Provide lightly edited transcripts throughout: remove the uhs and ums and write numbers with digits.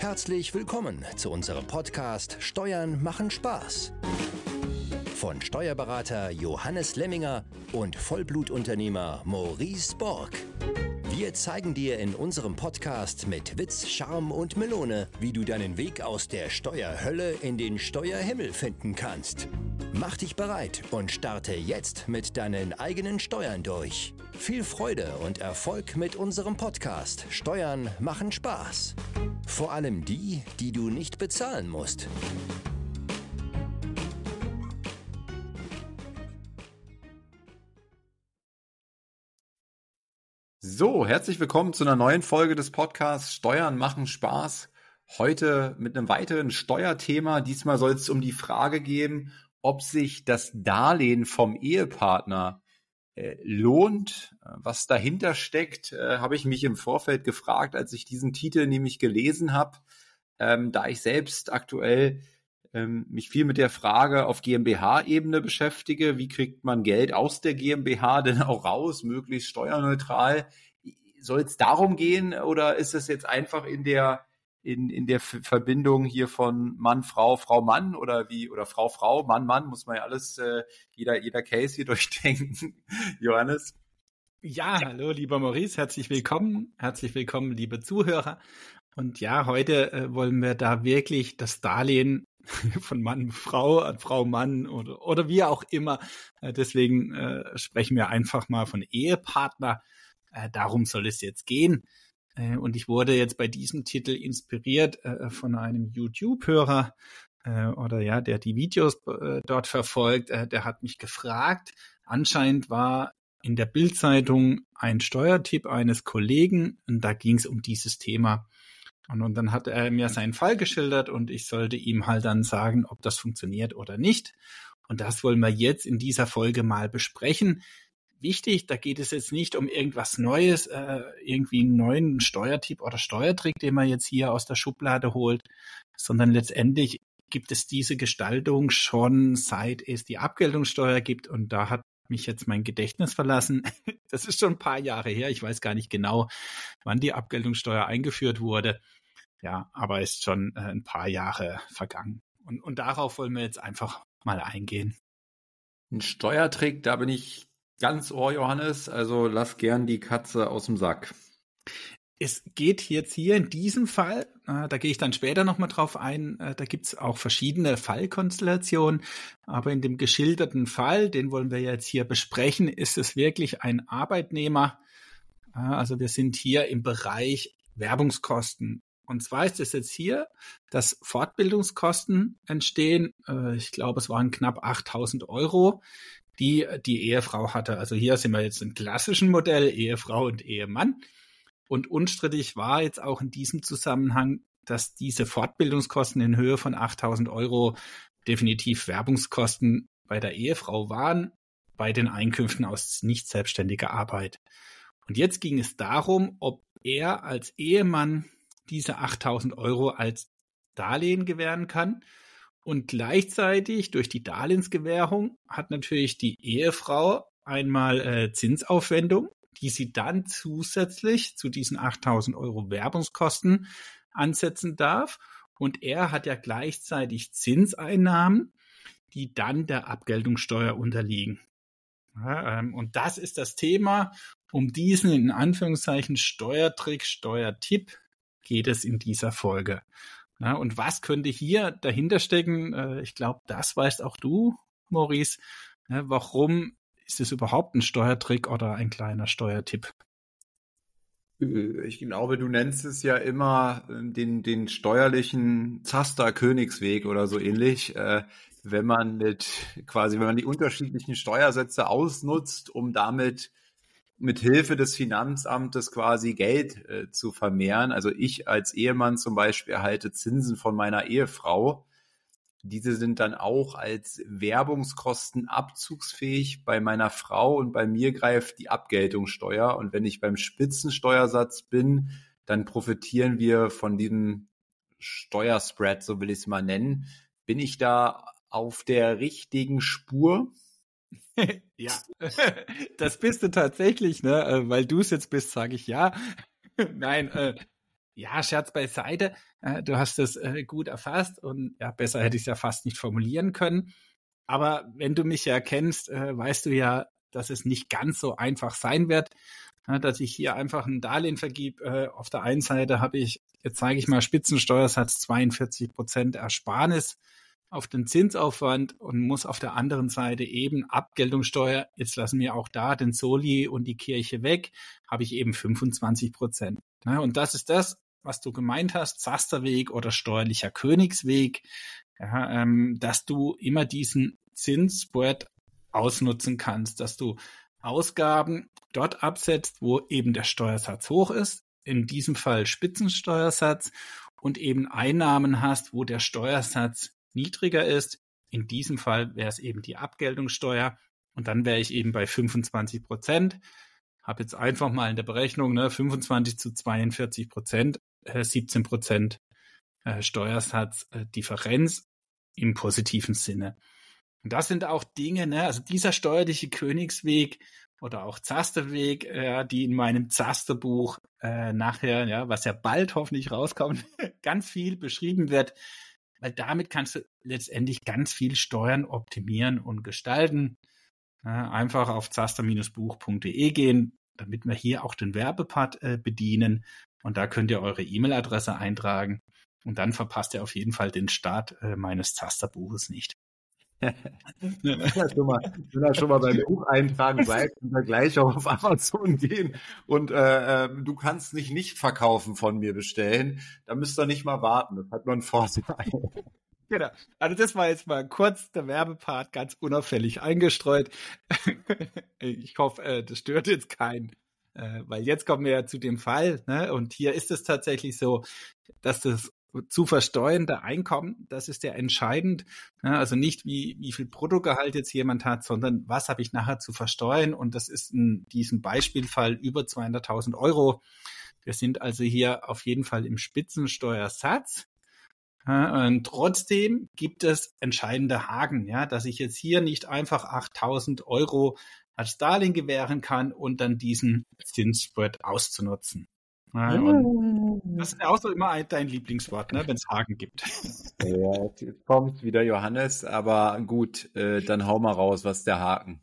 Herzlich willkommen zu unserem Podcast Steuern machen Spaß. Von Steuerberater Johannes Lemminger und Vollblutunternehmer Maurice Borg. Wir zeigen dir in unserem Podcast mit Witz, Charme und Melone, wie du deinen Weg aus der Steuerhölle in den Steuerhimmel finden kannst. Mach dich bereit und starte jetzt mit deinen eigenen Steuern durch. Viel Freude und Erfolg mit unserem Podcast Steuern machen Spaß. Vor allem die, die du nicht bezahlen musst. So, herzlich willkommen zu einer neuen Folge des Podcasts Steuern machen Spaß. Heute mit einem weiteren Steuerthema. Diesmal soll es um die Frage gehen, ob sich das Darlehen vom Ehepartner lohnt. Was dahinter steckt, habe ich mich im Vorfeld gefragt, als ich diesen Titel nämlich gelesen habe, da ich selbst aktuell mich viel mit der Frage auf GmbH-Ebene beschäftige. Wie kriegt man Geld aus der GmbH denn auch raus, möglichst steuerneutral? Soll es darum gehen oder ist es jetzt einfach in der Verbindung hier von Mann, Frau, Frau, Mann oder Frau, Frau, Mann, Mann, muss man ja alles, jeder Case hier durchdenken. Johannes? Ja, hallo, lieber Maurice, herzlich willkommen, liebe Zuhörer. Und ja, heute wollen wir da wirklich das Darlehen von Mann, Frau, an Frau, Mann oder wie auch immer. Deswegen sprechen wir einfach mal von Ehepartner. Darum soll es jetzt gehen. Und ich wurde jetzt bei diesem Titel inspiriert von einem YouTube-Hörer der die Videos dort verfolgt. Der hat mich gefragt. Anscheinend war in der Bild-Zeitung ein Steuertipp eines Kollegen und da ging es um dieses Thema. Und dann hat er mir seinen Fall geschildert und ich sollte ihm halt dann sagen, ob das funktioniert oder nicht. Und das wollen wir jetzt in dieser Folge mal besprechen. Wichtig, da geht es jetzt nicht um irgendwas Neues, irgendwie einen neuen Steuertipp oder Steuertrick, den man jetzt hier aus der Schublade holt, sondern letztendlich gibt es diese Gestaltung schon seit es die Abgeltungssteuer gibt und da hat mich jetzt mein Gedächtnis verlassen. Das ist schon ein paar Jahre her. Ich weiß gar nicht genau, wann die Abgeltungssteuer eingeführt wurde. Ja, aber ist schon ein paar Jahre vergangen. Und darauf wollen wir jetzt einfach mal eingehen. Ein Steuertrick, da bin ich ganz Ohr, Johannes. Also lass gern die Katze aus dem Sack. Es geht jetzt hier in diesem Fall, da gehe ich dann später nochmal drauf ein, da gibt es auch verschiedene Fallkonstellationen, aber in dem geschilderten Fall, den wollen wir jetzt hier besprechen, ist es wirklich ein Arbeitnehmer. Also wir sind hier im Bereich Werbungskosten. Und zwar ist es jetzt hier, dass Fortbildungskosten entstehen. Ich glaube, es waren knapp 8.000 Euro, die die Ehefrau hatte. Also hier sind wir jetzt im klassischen Modell, Ehefrau und Ehemann. Und unstrittig war jetzt auch in diesem Zusammenhang, dass diese Fortbildungskosten in Höhe von 8.000 Euro definitiv Werbungskosten bei der Ehefrau waren, bei den Einkünften aus nicht selbstständiger Arbeit. Und jetzt ging es darum, ob er als Ehemann diese 8.000 Euro als Darlehen gewähren kann. Und gleichzeitig durch die Darlehensgewährung hat natürlich die Ehefrau einmal Zinsaufwendung, die sie dann zusätzlich zu diesen 8.000 Euro Werbungskosten ansetzen darf. Und er hat ja gleichzeitig Zinseinnahmen, die dann der Abgeltungssteuer unterliegen. Ja, und das ist das Thema. Um diesen in Anführungszeichen Steuertrick, Steuertipp geht es in dieser Folge. Ja, und was könnte hier dahinter stecken? Ich glaube, das weißt auch du, Maurice. Ja, warum ist es überhaupt ein Steuertrick oder ein kleiner Steuertipp? Ich glaube, du nennst es ja immer den steuerlichen Zaster-Königsweg oder so ähnlich, wenn man die unterschiedlichen Steuersätze ausnutzt, um damit mit Hilfe des Finanzamtes quasi Geld zu vermehren. Also ich als Ehemann zum Beispiel erhalte Zinsen von meiner Ehefrau. Diese sind dann auch als Werbungskosten abzugsfähig bei meiner Frau und bei mir greift die Abgeltungssteuer. Und wenn ich beim Spitzensteuersatz bin, dann profitieren wir von diesem Steuerspread, so will ich es mal nennen. Bin ich da auf der richtigen Spur? Ja, das bist du tatsächlich, ne? Weil du es jetzt bist, sage ich ja. Nein, Ja, Scherz beiseite. Du hast es gut erfasst und ja, besser hätte ich es ja fast nicht formulieren können. Aber wenn du mich ja kennst, weißt du ja, dass es nicht ganz so einfach sein wird, dass ich hier einfach ein Darlehen vergib. Auf der einen Seite habe ich, jetzt zeige ich mal, Spitzensteuersatz 42% Ersparnis auf den Zinsaufwand und muss auf der anderen Seite eben Abgeltungssteuer, jetzt lassen wir auch da den Soli und die Kirche weg, habe ich eben 25%. Und das ist das, was du gemeint hast, Zasterweg oder steuerlicher Königsweg, ja, dass du immer diesen Zinsspread ausnutzen kannst, dass du Ausgaben dort absetzt, wo eben der Steuersatz hoch ist, in diesem Fall Spitzensteuersatz, und eben Einnahmen hast, wo der Steuersatz niedriger ist. In diesem Fall wäre es eben die Abgeltungssteuer und dann wäre ich eben bei 25%. Habe jetzt einfach mal in der Berechnung 25 zu 42%, 17% Steuersatz Differenz im positiven Sinne. Und das sind auch Dinge, also dieser steuerliche Königsweg oder auch Zasterweg, die in meinem Zasterbuch nachher, was ja bald hoffentlich rauskommt, ganz viel beschrieben wird, weil damit kannst du letztendlich ganz viel Steuern optimieren und gestalten. Einfach auf zaster-buch.de gehen, damit wir hier auch den Werbepart bedienen. Und da könnt ihr eure E-Mail-Adresse eintragen. Und dann verpasst ihr auf jeden Fall den Start meines Zasterbuches nicht. Wenn ihr schon mal beim Buch eintragen seid, könnt ihr gleich auch auf Amazon gehen und du kannst nicht verkaufen von mir bestellen. Da müsst ihr nicht mal warten. Das hat man Vorteil. Genau. Also das war jetzt mal kurz der Werbepart, ganz unauffällig eingestreut. Ich hoffe, das stört jetzt keinen, weil jetzt kommen wir ja zu dem Fall, und hier ist es tatsächlich so, dass das zu versteuernde Einkommen, das ist ja entscheidend. Also nicht, wie viel Bruttogehalt jetzt jemand hat, sondern was habe ich nachher zu versteuern. Und das ist in diesem Beispielfall über 200.000 Euro. Wir sind also hier auf jeden Fall im Spitzensteuersatz. Und trotzdem gibt es entscheidende Haken, dass ich jetzt hier nicht einfach 8.000 Euro als Darlehen gewähren kann und dann diesen Zinsspread auszunutzen. Und das ist ja auch so immer dein Lieblingswort, wenn es Haken gibt. Ja, jetzt kommt wieder Johannes, aber gut, dann hau mal raus, was ist der Haken?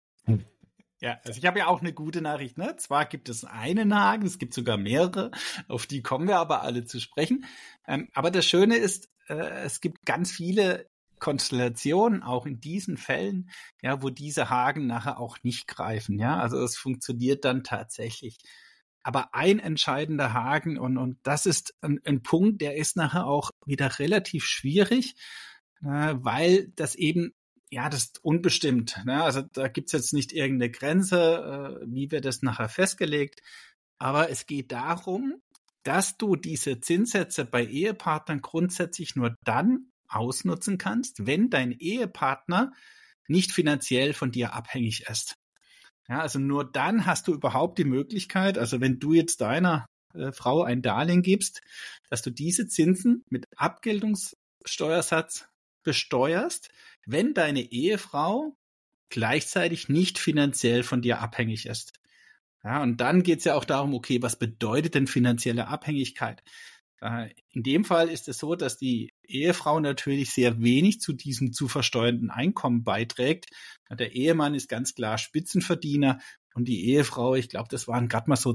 Ja, also ich habe ja auch eine gute Nachricht. Zwar gibt es einen Haken, es gibt sogar mehrere, auf die kommen wir aber alle zu sprechen. Aber das Schöne ist, es gibt ganz viele Konstellationen, auch in diesen Fällen, wo diese Haken nachher auch nicht greifen. Also es funktioniert dann tatsächlich. Aber ein entscheidender Haken, und das ist ein Punkt, der ist nachher auch wieder relativ schwierig, weil das eben, das ist unbestimmt. Also da gibt's jetzt nicht irgendeine Grenze, wie wird das nachher festgelegt. Aber es geht darum, dass du diese Zinssätze bei Ehepartnern grundsätzlich nur dann ausnutzen kannst, wenn dein Ehepartner nicht finanziell von dir abhängig ist. Also nur dann hast du überhaupt die Möglichkeit, also wenn du jetzt deiner Frau ein Darlehen gibst, dass du diese Zinsen mit Abgeltungssteuersatz besteuerst, wenn deine Ehefrau gleichzeitig nicht finanziell von dir abhängig ist. Und dann geht es ja auch darum, okay, was bedeutet denn finanzielle Abhängigkeit? In dem Fall ist es so, dass die Ehefrau natürlich sehr wenig zu diesem zu versteuernden Einkommen beiträgt. Der Ehemann ist ganz klar Spitzenverdiener und die Ehefrau, ich glaube, das waren gerade mal so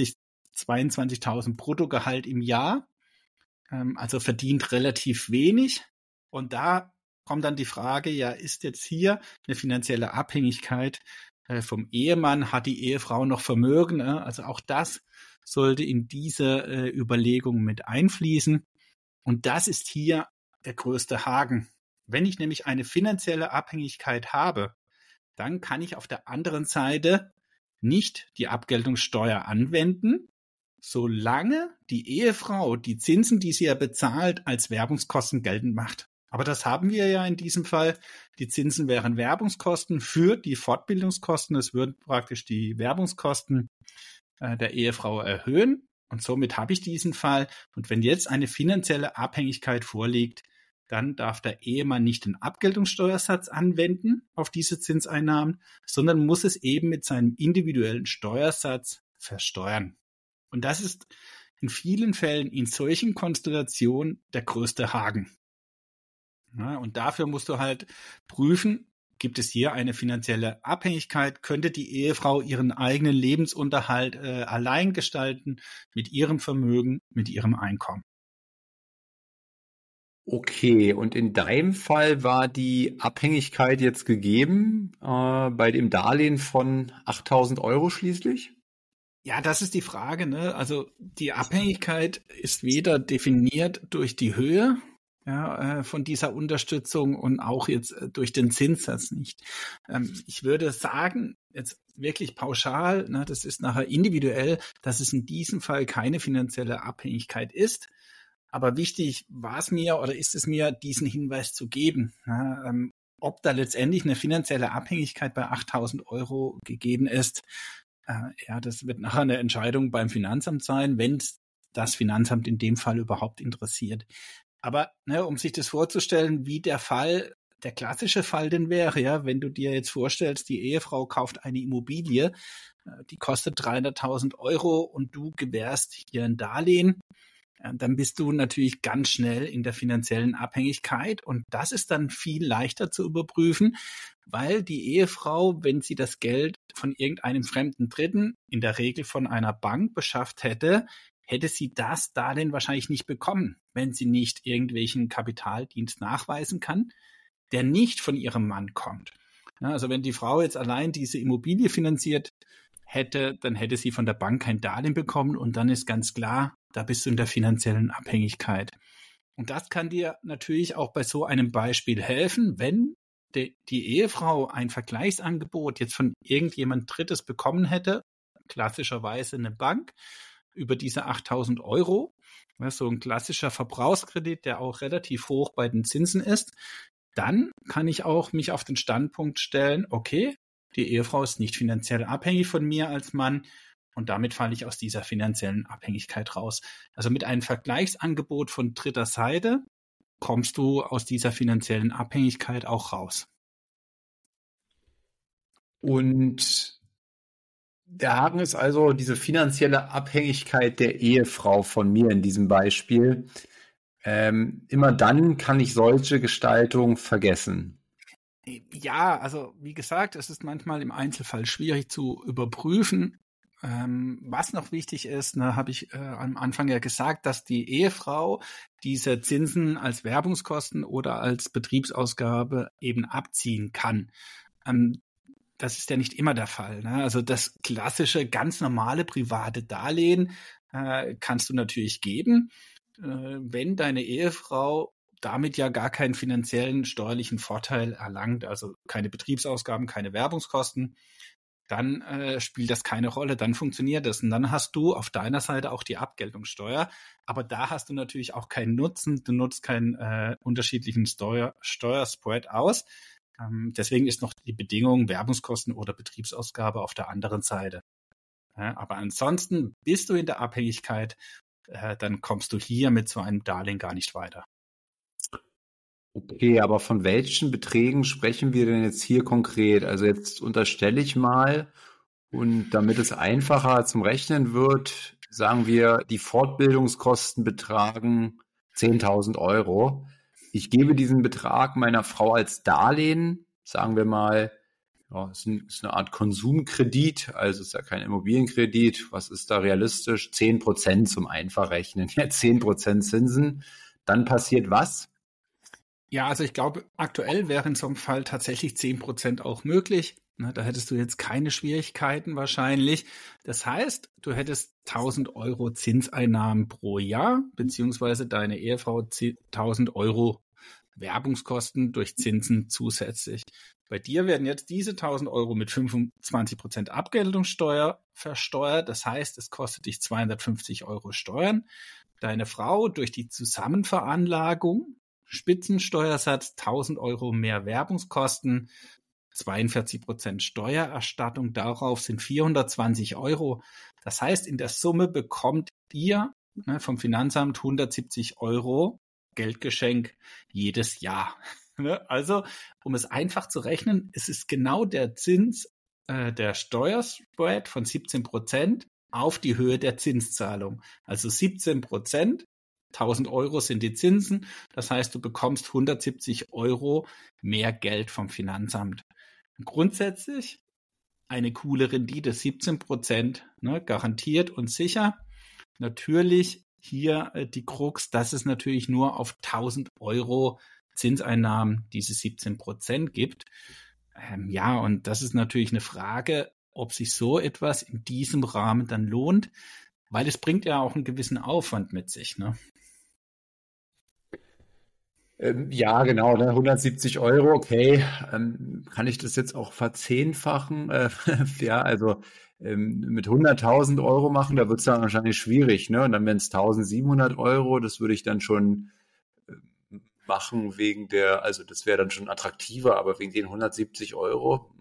22.000 Bruttogehalt im Jahr, also verdient relativ wenig. Und da kommt dann die Frage, ist jetzt hier eine finanzielle Abhängigkeit vom Ehemann, hat die Ehefrau noch Vermögen? Also auch das sollte in diese Überlegung mit einfließen. Und das ist hier der größte Haken. Wenn ich nämlich eine finanzielle Abhängigkeit habe, dann kann ich auf der anderen Seite nicht die Abgeltungssteuer anwenden, solange die Ehefrau die Zinsen, die sie ja bezahlt, als Werbungskosten geltend macht. Aber das haben wir ja in diesem Fall. Die Zinsen wären Werbungskosten für die Fortbildungskosten. Es würden praktisch die Werbungskosten der Ehefrau erhöhen. Und somit habe ich diesen Fall. Und wenn jetzt eine finanzielle Abhängigkeit vorliegt, dann darf der Ehemann nicht den Abgeltungssteuersatz anwenden auf diese Zinseinnahmen, sondern muss es eben mit seinem individuellen Steuersatz versteuern. Und das ist in vielen Fällen in solchen Konstellationen der größte Haken. Ja, und dafür musst du halt prüfen, gibt es hier eine finanzielle Abhängigkeit? Könnte die Ehefrau ihren eigenen Lebensunterhalt allein gestalten mit ihrem Vermögen, mit ihrem Einkommen? Okay, und in deinem Fall war die Abhängigkeit jetzt gegeben, bei dem Darlehen von 8.000 Euro schließlich? Ja, das ist die Frage, ne? Also die Abhängigkeit ist weder definiert durch die Höhe von dieser Unterstützung und auch jetzt durch den Zinssatz nicht. Ich würde sagen, jetzt wirklich pauschal, ne, das ist nachher individuell, dass es in diesem Fall keine finanzielle Abhängigkeit ist. Aber wichtig war es mir oder ist es mir, diesen Hinweis zu geben. Ja, ob da letztendlich eine finanzielle Abhängigkeit bei 8.000 Euro gegeben ist, das wird nachher eine Entscheidung beim Finanzamt sein, wenn das Finanzamt in dem Fall überhaupt interessiert. Aber um sich das vorzustellen, wie der klassische Fall denn wäre, ja, wenn du dir jetzt vorstellst, die Ehefrau kauft eine Immobilie, die kostet 300.000 Euro und du gewährst hier ein Darlehen, dann bist du natürlich ganz schnell in der finanziellen Abhängigkeit und das ist dann viel leichter zu überprüfen, weil die Ehefrau, wenn sie das Geld von irgendeinem fremden Dritten, in der Regel von einer Bank beschafft hätte sie das Darlehen wahrscheinlich nicht bekommen, wenn sie nicht irgendwelchen Kapitaldienst nachweisen kann, der nicht von ihrem Mann kommt. Ja, also wenn die Frau jetzt allein diese Immobilie finanziert hätte, dann hätte sie von der Bank kein Darlehen bekommen und dann ist ganz klar, da bist du in der finanziellen Abhängigkeit. Und das kann dir natürlich auch bei so einem Beispiel helfen, wenn die Ehefrau ein Vergleichsangebot jetzt von irgendjemand Drittes bekommen hätte, klassischerweise eine Bank, über diese 8.000 Euro, so ein klassischer Verbrauchskredit, der auch relativ hoch bei den Zinsen ist, dann kann ich auch mich auf den Standpunkt stellen, okay, die Ehefrau ist nicht finanziell abhängig von mir als Mann und damit falle ich aus dieser finanziellen Abhängigkeit raus. Also mit einem Vergleichsangebot von dritter Seite kommst du aus dieser finanziellen Abhängigkeit auch raus. Und der Haken ist also diese finanzielle Abhängigkeit der Ehefrau von mir in diesem Beispiel. Immer dann kann ich solche Gestaltung vergessen. Ja, also wie gesagt, es ist manchmal im Einzelfall schwierig zu überprüfen. Was noch wichtig ist, habe ich am Anfang ja gesagt, dass die Ehefrau diese Zinsen als Werbungskosten oder als Betriebsausgabe eben abziehen kann. Das ist ja nicht immer der Fall. Ne? Also das klassische, ganz normale private Darlehen kannst du natürlich geben, wenn deine Ehefrau damit ja gar keinen finanziellen steuerlichen Vorteil erlangt, also keine Betriebsausgaben, keine Werbungskosten, dann spielt das keine Rolle, dann funktioniert das. Und dann hast du auf deiner Seite auch die Abgeltungssteuer, aber da hast du natürlich auch keinen Nutzen, du nutzt keinen unterschiedlichen Steuerspread aus. Deswegen ist noch die Bedingung Werbungskosten oder Betriebsausgabe auf der anderen Seite. Ja, aber ansonsten bist du in der Abhängigkeit, dann kommst du hier mit so einem Darlehen gar nicht weiter. Okay, aber von welchen Beträgen sprechen wir denn jetzt hier konkret? Also jetzt unterstelle ich mal, und damit es einfacher zum Rechnen wird, sagen wir, die Fortbildungskosten betragen 10.000 Euro. Ich gebe diesen Betrag meiner Frau als Darlehen, sagen wir mal, ja, ist eine Art Konsumkredit, also ist ja kein Immobilienkredit. Was ist da realistisch? 10% zum Einfachrechnen, ja, 10% Zinsen. Dann passiert was? Ja, also ich glaube, aktuell wäre in so einem Fall tatsächlich 10% auch möglich. Da hättest du jetzt keine Schwierigkeiten wahrscheinlich. Das heißt, du hättest 1.000 Euro Zinseinnahmen pro Jahr, beziehungsweise deine Ehefrau 1.000 Euro Werbungskosten durch Zinsen zusätzlich. Bei dir werden jetzt diese 1.000 Euro mit 25% Abgeltungssteuer versteuert. Das heißt, es kostet dich 250 Euro Steuern. Deine Frau durch die Zusammenveranlagung, Spitzensteuersatz, 1.000 Euro mehr Werbungskosten, 42% Steuererstattung, darauf sind 420 Euro. Das heißt, in der Summe bekommt ihr vom Finanzamt 170 Euro Geldgeschenk jedes Jahr. Also, um es einfach zu rechnen, es ist genau der Zins, der Steuerspread von 17%, auf die Höhe der Zinszahlung. Also 17%, 1.000 Euro sind die Zinsen. Das heißt, du bekommst 170 Euro mehr Geld vom Finanzamt. Grundsätzlich eine coole Rendite, 17%, ne, garantiert und sicher. Natürlich hier die Krux, dass es natürlich nur auf 1.000 Euro Zinseinnahmen diese 17% gibt. Ja, und das ist natürlich eine Frage, ob sich so etwas in diesem Rahmen dann lohnt, weil es bringt ja auch einen gewissen Aufwand mit sich, ne? Ja, genau, ne? 170 Euro, okay. Kann ich das jetzt auch verzehnfachen? Ja, also mit 100.000 Euro machen, da wird es dann wahrscheinlich schwierig, ne? Und dann wären es 1.700 Euro, das würde ich dann schon machen wegen also das wäre dann schon attraktiver, aber wegen den 170 Euro.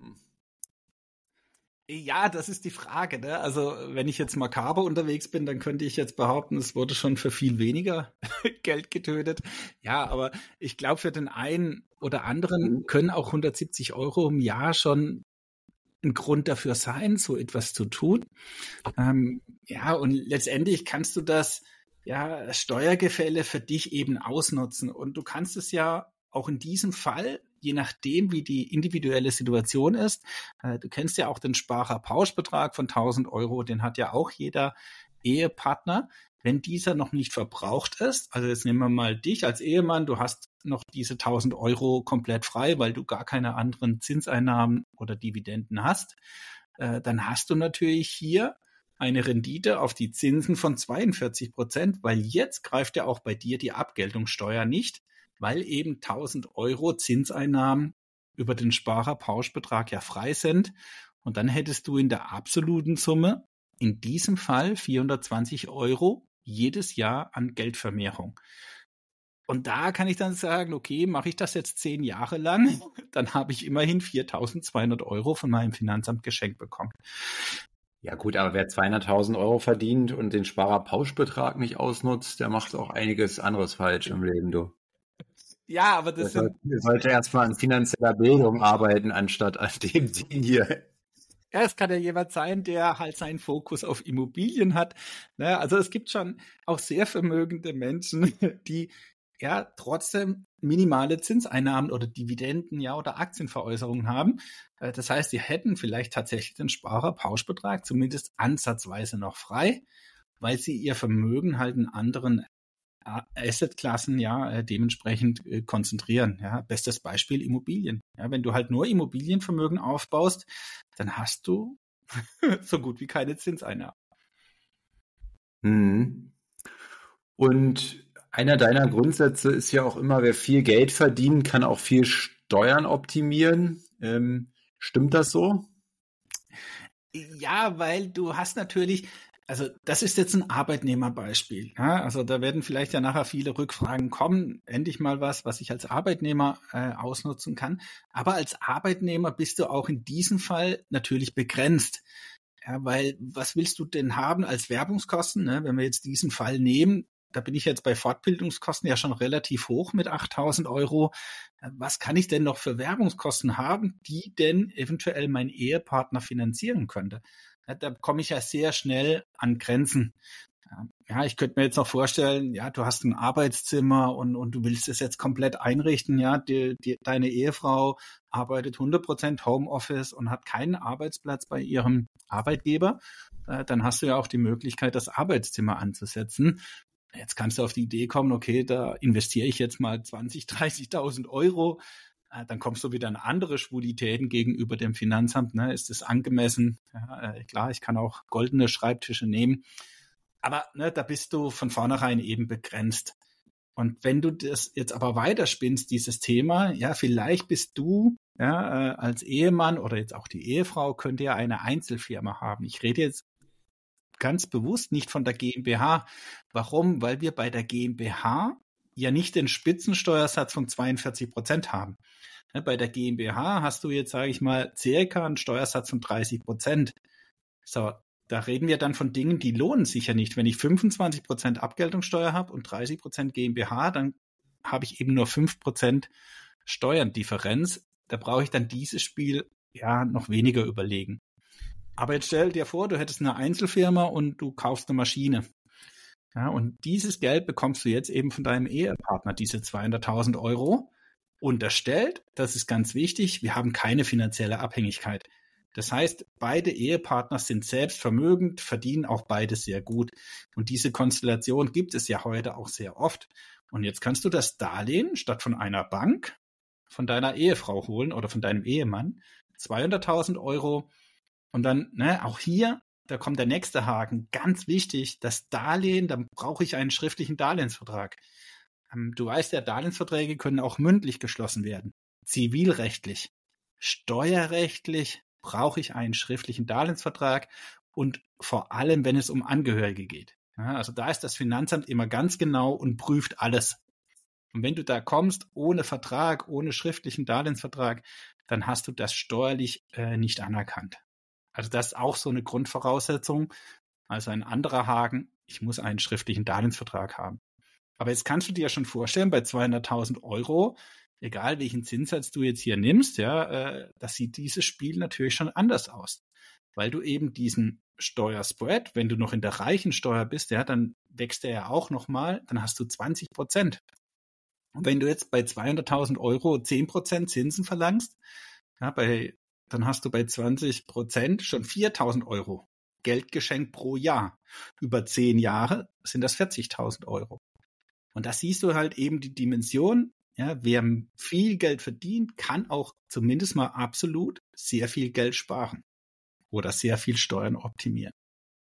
Ja, das ist die Frage, ne? Also, wenn ich jetzt makaber unterwegs bin, dann könnte ich jetzt behaupten, es wurde schon für viel weniger Geld getötet. Ja, aber ich glaube, für den einen oder anderen können auch 170 Euro im Jahr schon ein Grund dafür sein, so etwas zu tun. Ja, und letztendlich kannst du das Steuergefälle für dich eben ausnutzen. Und du kannst es ja auch in diesem Fall, je nachdem, wie die individuelle Situation ist, du kennst ja auch den Sparerpauschbetrag von 1.000 Euro, den hat ja auch jeder Ehepartner. Wenn dieser noch nicht verbraucht ist, also jetzt nehmen wir mal dich als Ehemann, du hast noch diese 1.000 Euro komplett frei, weil du gar keine anderen Zinseinnahmen oder Dividenden hast, dann hast du natürlich hier eine Rendite auf die Zinsen von 42%, weil jetzt greift ja auch bei dir die Abgeltungssteuer nicht, weil eben 1.000 Euro Zinseinnahmen über den Sparerpauschbetrag ja frei sind. Und dann hättest du in der absoluten Summe in diesem Fall 420 Euro jedes Jahr an Geldvermehrung. Und da kann ich dann sagen, okay, mache ich das jetzt 10 Jahre lang, dann habe ich immerhin 4.200 Euro von meinem Finanzamt geschenkt bekommen. Ja gut, aber wer 200.000 Euro verdient und den Sparerpauschbetrag nicht ausnutzt, der macht auch einiges anderes falsch im Leben, du. Ja, aber das sind... Er sollte erstmal an finanzieller Bildung arbeiten, anstatt an dem Ding hier. Ja, es kann ja jemand sein, der halt seinen Fokus auf Immobilien hat. Ne? Also es gibt schon auch sehr vermögende Menschen, die ja trotzdem minimale Zinseinnahmen oder Dividenden, ja, oder Aktienveräußerungen haben. Das heißt, sie hätten vielleicht tatsächlich den Sparerpauschbetrag zumindest ansatzweise noch frei, weil sie ihr Vermögen halt in anderen Assetklassen dementsprechend konzentrieren. Ja, bestes Beispiel Immobilien. Ja, wenn du halt nur Immobilienvermögen aufbaust, dann hast du so gut wie keine Zinseinnahmen. Und einer deiner Grundsätze ist ja auch immer, wer viel Geld verdient, kann auch viel Steuern optimieren. Stimmt das so? Ja, weil du hast natürlich, also das ist jetzt ein Arbeitnehmerbeispiel. Ja? Also da werden vielleicht ja nachher viele Rückfragen kommen. Endlich mal was ich als Arbeitnehmer ausnutzen kann. Aber als Arbeitnehmer bist du auch in diesem Fall natürlich begrenzt. Ja, weil was willst du denn haben als Werbungskosten? Ne? Wenn wir jetzt diesen Fall nehmen, da bin ich jetzt bei Fortbildungskosten ja schon relativ hoch mit 8.000 Euro. Was kann ich denn noch für Werbungskosten haben, die denn eventuell mein Ehepartner finanzieren könnte? Da komme ich ja sehr schnell an Grenzen. Ja, ich könnte mir jetzt noch vorstellen, ja, du hast ein Arbeitszimmer und du willst es jetzt komplett einrichten, ja, deine Ehefrau arbeitet 100% Homeoffice und hat keinen Arbeitsplatz bei ihrem Arbeitgeber, dann hast du ja auch die Möglichkeit, das Arbeitszimmer anzusetzen. Jetzt kannst du auf die Idee kommen, okay, da investiere ich jetzt mal 20.000, 30.000 Euro. Dann kommst du wieder an andere Schwulitäten gegenüber dem Finanzamt. Ne? Ist das angemessen? Ja, klar, ich kann auch goldene Schreibtische nehmen. Aber ne, da bist du von vornherein eben begrenzt. Und wenn du das jetzt aber weiterspinnst, dieses Thema, ja, vielleicht bist du als Ehemann oder jetzt auch die Ehefrau, könnte ja eine Einzelfirma haben. Ich rede jetzt ganz bewusst nicht von der GmbH. Warum? Weil wir bei der GmbH ja nicht den Spitzensteuersatz von 42% haben. Bei der GmbH hast du jetzt, sage ich mal, circa einen Steuersatz von 30%. So, da reden wir dann von Dingen, die lohnen sich ja nicht. Wenn ich 25% Abgeltungssteuer habe und 30% GmbH, dann habe ich eben nur 5% Steuerdifferenz. Da brauche ich dann dieses Spiel ja noch weniger überlegen. Aber jetzt stell dir vor, du hättest eine Einzelfirma und du kaufst eine Maschine. Ja, und dieses Geld bekommst du jetzt eben von deinem Ehepartner, diese 200.000 Euro. Unterstellt, das ist ganz wichtig, wir haben keine finanzielle Abhängigkeit. Das heißt, beide Ehepartner sind selbstvermögend, verdienen auch beide sehr gut. Und diese Konstellation gibt es ja heute auch sehr oft. Und jetzt kannst du das Darlehen statt von einer Bank von deiner Ehefrau holen oder von deinem Ehemann, 200.000 Euro. Und dann, auch hier, da kommt der nächste Haken, ganz wichtig, das Darlehen, dann brauche ich einen schriftlichen Darlehensvertrag. Du weißt ja, Darlehensverträge können auch mündlich geschlossen werden, zivilrechtlich, steuerrechtlich brauche ich einen schriftlichen Darlehensvertrag und vor allem, wenn es um Angehörige geht. Ja, also da ist das Finanzamt immer ganz genau und prüft alles. Und wenn du da kommst ohne Vertrag, ohne schriftlichen Darlehensvertrag, dann hast du das steuerlich nicht anerkannt. Also das ist auch so eine Grundvoraussetzung. Also ein anderer Haken, ich muss einen schriftlichen Darlehensvertrag haben. Aber jetzt kannst du dir ja schon vorstellen, bei 200.000 Euro, egal welchen Zinssatz du jetzt hier nimmst, das sieht dieses Spiel natürlich schon anders aus. Weil du eben diesen Steuerspread, wenn du noch in der reichen Steuer bist, dann wächst der ja auch nochmal, dann hast du 20%. Und wenn du jetzt bei 200.000 Euro 10% Zinsen verlangst, dann hast du bei 20% schon 4.000 Euro Geldgeschenk pro Jahr. Über 10 Jahre sind das 40.000 Euro. Und da siehst du halt eben die Dimension, wer viel Geld verdient, kann auch zumindest mal absolut sehr viel Geld sparen oder sehr viel Steuern optimieren.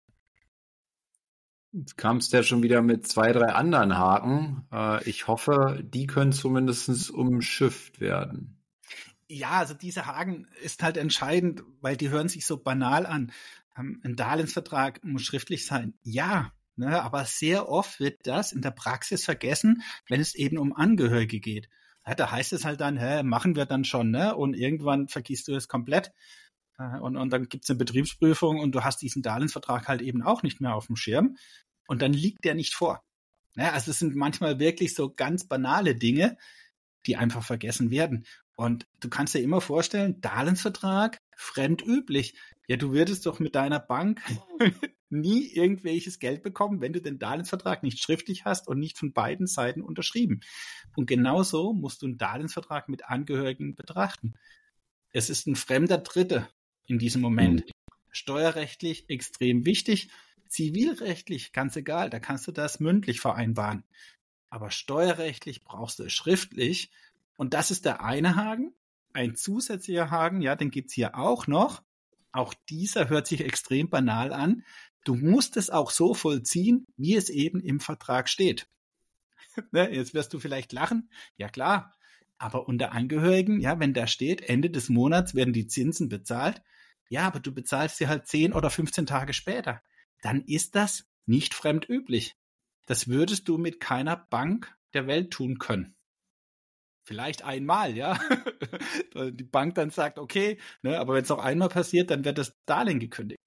Jetzt kamst du ja schon wieder mit 2, 3 anderen Haken. Ich hoffe, die können zumindest umschifft werden. Ja, also dieser Haken ist halt entscheidend, weil die hören sich so banal an. Ein Darlehensvertrag muss schriftlich sein. Ja, aber sehr oft wird das in der Praxis vergessen, wenn es eben um Angehörige geht. Ja, da heißt es halt dann, machen wir dann schon, und irgendwann vergisst du es komplett. Und dann gibt es eine Betriebsprüfung und du hast diesen Darlehensvertrag halt eben auch nicht mehr auf dem Schirm. Und dann liegt der nicht vor. Also es sind manchmal wirklich so ganz banale Dinge, die einfach vergessen werden. Und du kannst dir immer vorstellen, Darlehensvertrag, fremdüblich. Ja, du würdest doch mit deiner Bank nie irgendwelches Geld bekommen, wenn du den Darlehensvertrag nicht schriftlich hast und nicht von beiden Seiten unterschrieben. Und genauso musst du einen Darlehensvertrag mit Angehörigen betrachten. Es ist ein fremder Dritte in diesem Moment. Steuerrechtlich extrem wichtig, zivilrechtlich ganz egal, da kannst du das mündlich vereinbaren. Aber steuerrechtlich brauchst du es schriftlich. Und das ist der eine Haken. Ein zusätzlicher Haken, den gibt's hier auch noch. Auch dieser hört sich extrem banal an. Du musst es auch so vollziehen, wie es eben im Vertrag steht. Jetzt wirst du vielleicht lachen. Ja klar, aber unter Angehörigen, wenn da steht, Ende des Monats werden die Zinsen bezahlt. Ja, aber du bezahlst sie halt 10 oder 15 Tage später. Dann ist das nicht fremdüblich. Das würdest du mit keiner Bank der Welt tun können. Vielleicht einmal, Die Bank dann sagt, okay, aber wenn es noch einmal passiert, dann wird das Darlehen gekündigt.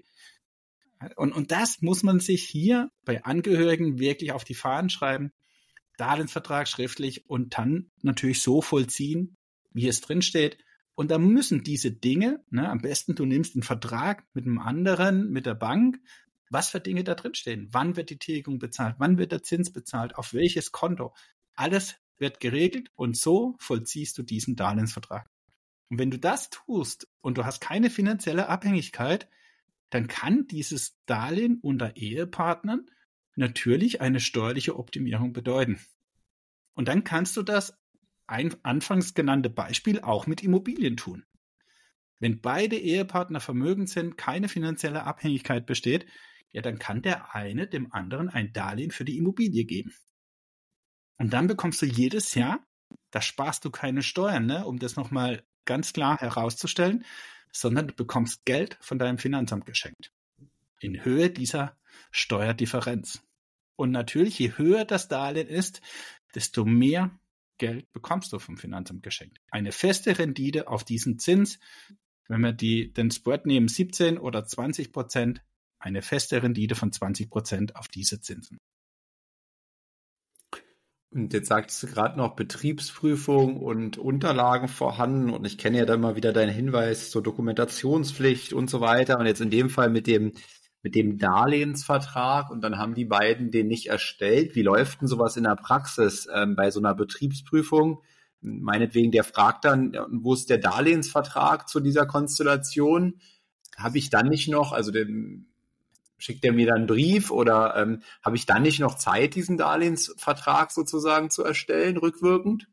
Und das muss man sich hier bei Angehörigen wirklich auf die Fahnen schreiben. Darlehensvertrag schriftlich und dann natürlich so vollziehen, wie es drin steht. Und da müssen diese Dinge, am besten du nimmst einen Vertrag mit einem anderen, mit der Bank, was für Dinge da drin stehen. Wann wird die Tilgung bezahlt? Wann wird der Zins bezahlt? Auf welches Konto? Alles wird geregelt und so vollziehst du diesen Darlehensvertrag. Und wenn du das tust und du hast keine finanzielle Abhängigkeit, dann kann dieses Darlehen unter Ehepartnern natürlich eine steuerliche Optimierung bedeuten. Und dann kannst du das anfangs genannte Beispiel auch mit Immobilien tun. Wenn beide Ehepartner vermögend sind, keine finanzielle Abhängigkeit besteht, dann kann der eine dem anderen ein Darlehen für die Immobilie geben. Und dann bekommst du jedes Jahr, da sparst du keine Steuern, um das nochmal ganz klar herauszustellen, sondern du bekommst Geld von deinem Finanzamt geschenkt. In Höhe dieser Steuerdifferenz. Und natürlich, je höher das Darlehen ist, desto mehr Geld bekommst du vom Finanzamt geschenkt. Eine feste Rendite auf diesen Zins, wenn wir den Spread nehmen, 17 oder 20%, eine feste Rendite von 20% auf diese Zinsen. Und jetzt sagtest du gerade noch Betriebsprüfung und Unterlagen vorhanden und ich kenne ja dann mal wieder deinen Hinweis zur Dokumentationspflicht und so weiter und jetzt in dem Fall mit dem Darlehensvertrag und dann haben die beiden den nicht erstellt. Wie läuft denn sowas in der Praxis bei so einer Betriebsprüfung? Meinetwegen, der fragt dann, wo ist der Darlehensvertrag zu dieser Konstellation? Habe ich dann nicht noch, also schickt er mir dann einen Brief oder habe ich dann nicht noch Zeit, diesen Darlehensvertrag sozusagen zu erstellen, rückwirkend?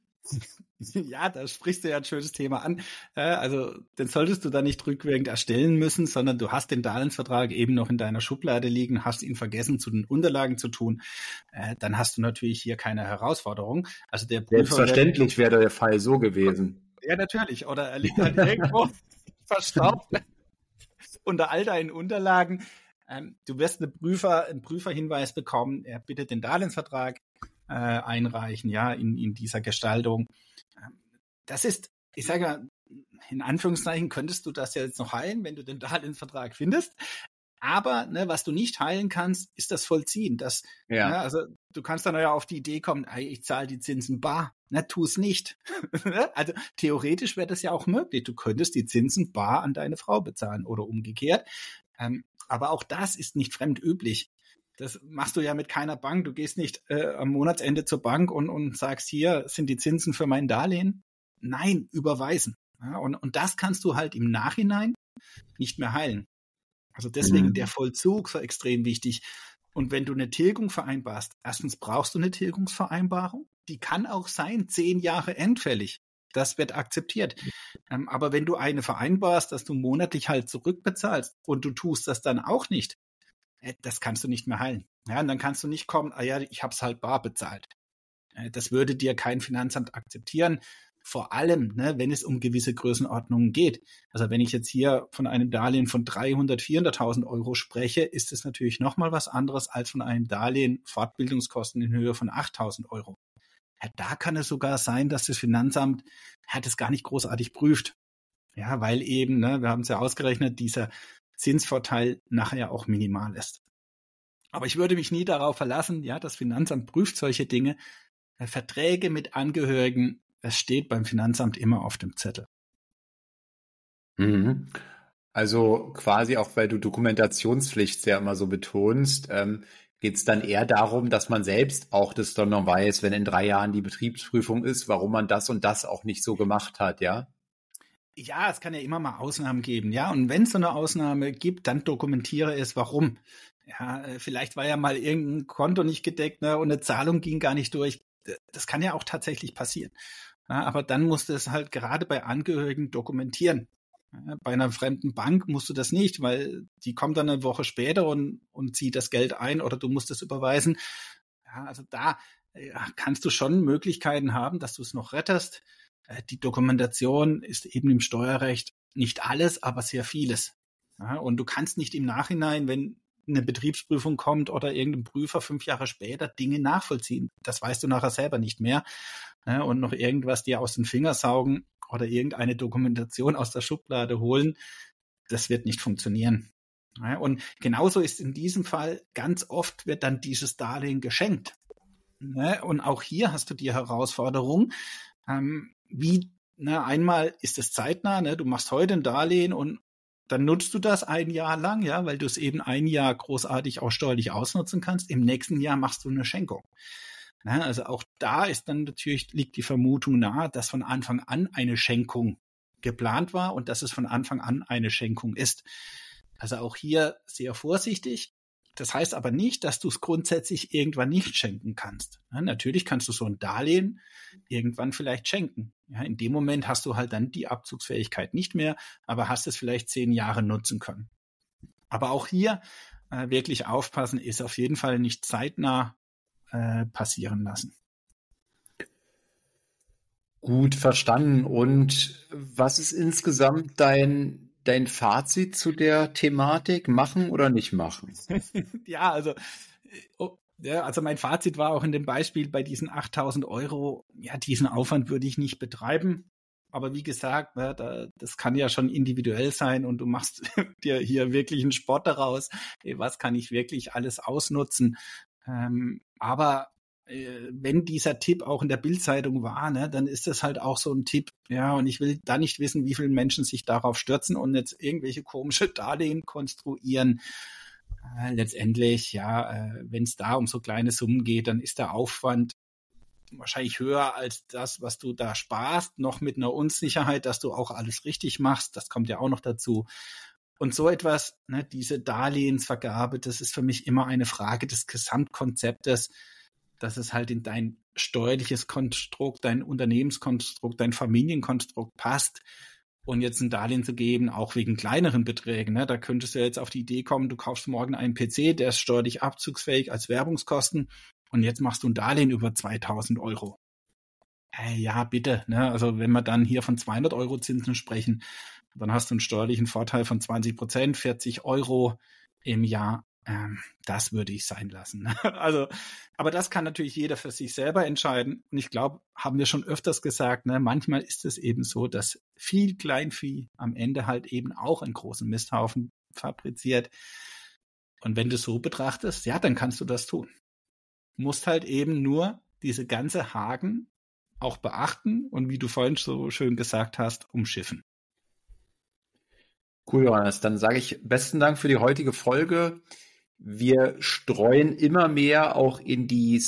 Ja, da sprichst du ja ein schönes Thema an. Also den solltest du dann nicht rückwirkend erstellen müssen, sondern du hast den Darlehensvertrag eben noch in deiner Schublade liegen, hast ihn vergessen, zu den Unterlagen zu tun. Dann hast du natürlich hier keine Herausforderung. Also der Prüfer Selbstverständlich wäre der Fall so gewesen. Ja, natürlich. Oder er liegt halt irgendwo verstaubt unter all deinen Unterlagen. Du wirst einen Prüferhinweis bekommen. Er bittet den Darlehensvertrag einreichen, ja, in dieser Gestaltung. Das ist, ich sage mal, in Anführungszeichen könntest du das ja jetzt noch heilen, wenn du den Darlehensvertrag findest. Aber was du nicht heilen kannst, ist das Vollziehen. Also du kannst dann ja auf die Idee kommen, ich zahle die Zinsen bar. Tu es nicht. Also theoretisch wäre das ja auch möglich. Du könntest die Zinsen bar an deine Frau bezahlen oder umgekehrt. Aber auch das ist nicht fremdüblich. Das machst du ja mit keiner Bank. Du gehst nicht am Monatsende zur Bank und sagst, hier sind die Zinsen für mein Darlehen. Nein, überweisen. Ja, und das kannst du halt im Nachhinein nicht mehr heilen. Also deswegen der Vollzug so extrem wichtig. Und wenn du eine Tilgung vereinbarst, erstens brauchst du eine Tilgungsvereinbarung. Die kann auch sein, 10 Jahre endfällig. Das wird akzeptiert. Aber wenn du eine vereinbarst, dass du monatlich halt zurückbezahlst und du tust das dann auch nicht, das kannst du nicht mehr heilen. Ja, und dann kannst du nicht kommen, ich habe es halt bar bezahlt. Das würde dir kein Finanzamt akzeptieren. Vor allem, wenn es um gewisse Größenordnungen geht. Also wenn ich jetzt hier von einem Darlehen von 300.000, 400.000 Euro spreche, ist es natürlich nochmal was anderes als von einem Darlehen Fortbildungskosten in Höhe von 8.000 Euro. Ja, da kann es sogar sein, dass das Finanzamt das gar nicht großartig prüft. Ja, weil eben, wir haben es ja ausgerechnet, dieser Zinsvorteil nachher auch minimal ist. Aber ich würde mich nie darauf verlassen, das Finanzamt prüft solche Dinge. Verträge mit Angehörigen, das steht beim Finanzamt immer auf dem Zettel. Also quasi auch, weil du Dokumentationspflicht ja immer so betonst, geht es dann eher darum, dass man selbst auch das dann noch weiß, wenn in 3 Jahren die Betriebsprüfung ist, warum man das und das auch nicht so gemacht hat, ja? Ja, es kann ja immer mal Ausnahmen geben, ja. Und wenn es so eine Ausnahme gibt, dann dokumentiere es, warum. Ja, vielleicht war ja mal irgendein Konto nicht gedeckt, und eine Zahlung ging gar nicht durch. Das kann ja auch tatsächlich passieren. Ja, aber dann musst du es halt gerade bei Angehörigen dokumentieren. Ja, bei einer fremden Bank musst du das nicht, weil die kommt dann eine Woche später und zieht das Geld ein oder du musst es überweisen. Ja, also da kannst du schon Möglichkeiten haben, dass du es noch rettest. Die Dokumentation ist eben im Steuerrecht nicht alles, aber sehr vieles. Ja, und du kannst nicht im Nachhinein, wenn eine Betriebsprüfung kommt oder irgendein Prüfer 5 Jahre später Dinge nachvollziehen. Das weißt du nachher selber nicht mehr. Ja, und noch irgendwas dir aus den Fingern saugen oder irgendeine Dokumentation aus der Schublade holen, das wird nicht funktionieren. Ja, und genauso ist in diesem Fall, ganz oft wird dann dieses Darlehen geschenkt. Ja, und auch hier hast du die Herausforderung, einmal ist es zeitnah, du machst heute ein Darlehen und dann nutzt du das 1 Jahr lang, ja, weil du es eben 1 Jahr großartig auch steuerlich ausnutzen kannst. Im nächsten Jahr machst du eine Schenkung. Ja, also auch da ist dann natürlich, liegt die Vermutung nahe, dass von Anfang an eine Schenkung geplant war und dass es von Anfang an eine Schenkung ist. Also auch hier sehr vorsichtig. Das heißt aber nicht, dass du es grundsätzlich irgendwann nicht schenken kannst. Ja, natürlich kannst du so ein Darlehen irgendwann vielleicht schenken. Ja, in dem Moment hast du halt dann die Abzugsfähigkeit nicht mehr, aber hast es vielleicht 10 Jahre nutzen können. Aber auch hier wirklich aufpassen, ist auf jeden Fall nicht zeitnah passieren lassen. Gut verstanden. Und was ist insgesamt dein Fazit zu der Thematik? Machen oder nicht machen? Ja, also mein Fazit war auch in dem Beispiel bei diesen 8.000 Euro, diesen Aufwand würde ich nicht betreiben. Aber wie gesagt, das kann ja schon individuell sein und du machst dir hier wirklich einen Sport daraus. Was kann ich wirklich alles ausnutzen? Aber wenn dieser Tipp auch in der Bild-Zeitung war, ne, dann ist das halt auch so ein Tipp. Ja, und ich will da nicht wissen, wie viele Menschen sich darauf stürzen und jetzt irgendwelche komische Darlehen konstruieren. Letztendlich, ja, wenn es da um so kleine Summen geht, dann ist der Aufwand wahrscheinlich höher als das, was du da sparst, noch mit einer Unsicherheit, dass du auch alles richtig machst. Das kommt ja auch noch dazu. Und so etwas, ne, diese Darlehensvergabe, das ist für mich immer eine Frage des Gesamtkonzeptes, dass es halt in dein steuerliches Konstrukt, dein Unternehmenskonstrukt, dein Familienkonstrukt passt. Und jetzt ein Darlehen zu geben, auch wegen kleineren Beträgen, ne, da könntest du jetzt auf die Idee kommen, du kaufst morgen einen PC, der ist steuerlich abzugsfähig als Werbungskosten und jetzt machst du ein Darlehen über 2.000 Euro. Ja, bitte, ne, also wenn wir dann hier von 200 Euro Zinsen sprechen, dann hast du einen steuerlichen Vorteil von 20%, 40 Euro im Jahr. Das würde ich sein lassen. Also, aber das kann natürlich jeder für sich selber entscheiden. Und ich glaube, haben wir schon öfters gesagt, ne, manchmal ist es eben so, dass viel Kleinvieh am Ende halt eben auch einen großen Misthaufen fabriziert. Und wenn du es so betrachtest, ja, dann kannst du das tun. Du musst halt eben nur diese ganze Haken auch beachten und wie du vorhin so schön gesagt hast, umschiffen. Cool, Johannes. Dann sage ich besten Dank für die heutige Folge. Wir streuen immer mehr auch in die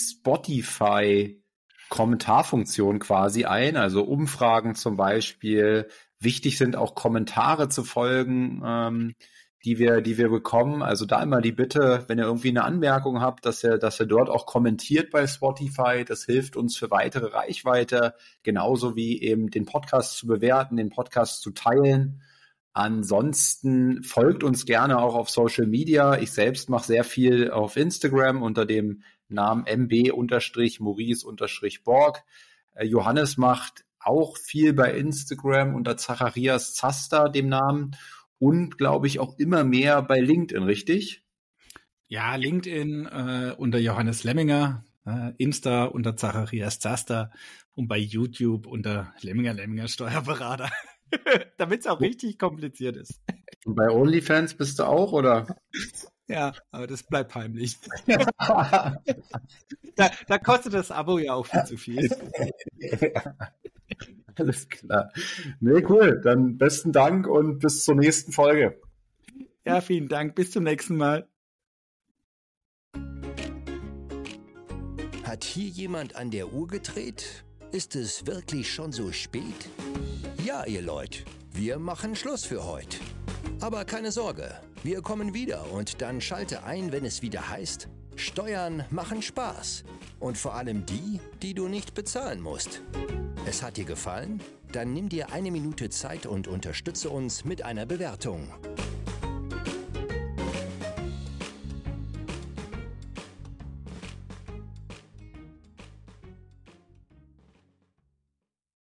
Spotify-Kommentarfunktion quasi ein, also Umfragen zum Beispiel. Wichtig sind auch Kommentare zu folgen, die wir bekommen. Also da immer die Bitte, wenn ihr irgendwie eine Anmerkung habt, dass ihr dort auch kommentiert bei Spotify. Das hilft uns für weitere Reichweite, genauso wie eben den Podcast zu bewerten, den Podcast zu teilen. Ansonsten folgt uns gerne auch auf Social Media. Ich selbst mache sehr viel auf Instagram unter dem Namen mb-maurice-borg. Johannes macht auch viel bei Instagram unter Zacharias Zaster, dem Namen. Und, glaube ich, auch immer mehr bei LinkedIn, richtig? Ja, LinkedIn unter Johannes Lemminger, Insta unter Zacharias Zaster und bei YouTube unter Lemminger Steuerberater. Damit es auch richtig kompliziert ist. Und bei OnlyFans bist du auch, oder? Ja, aber das bleibt heimlich. Da kostet das Abo ja auch viel zu viel. Alles klar. Nee, cool. Dann besten Dank und bis zur nächsten Folge. Ja, vielen Dank. Bis zum nächsten Mal. Hat hier jemand an der Uhr gedreht? Ist es wirklich schon so spät? Ja, ihr Leute, wir machen Schluss für heute. Aber keine Sorge, wir kommen wieder und dann schalte ein, wenn es wieder heißt, Steuern machen Spaß. Und vor allem die, die du nicht bezahlen musst. Es hat dir gefallen? Dann nimm dir 1 Minute Zeit und unterstütze uns mit einer Bewertung.